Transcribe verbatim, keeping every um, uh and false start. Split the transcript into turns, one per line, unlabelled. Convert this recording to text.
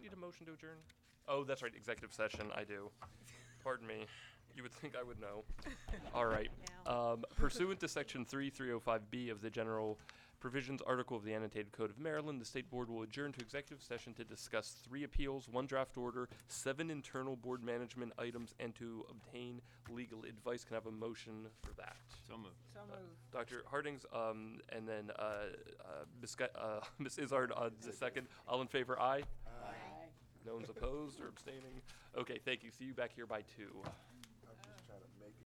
need a motion to adjourn? Oh, that's right, executive session, I do. Pardon me. You would think I would know. All right. Um, pursuant to Section thirty-three oh five B of the General Provisions Article of the Annotated Code of Maryland, the State Board will adjourn to executive session to discuss three appeals, one draft order, seven internal board management items, and to obtain legal advice. Can I have a motion for that?
So moved.
So moved.
Doctor Hardings, um, and then uh, uh, Miz Gu- uh, Miz Izzard on the second. All in favor, aye?
Aye.
No one's opposed or abstaining? Okay, thank you. See you back here by two.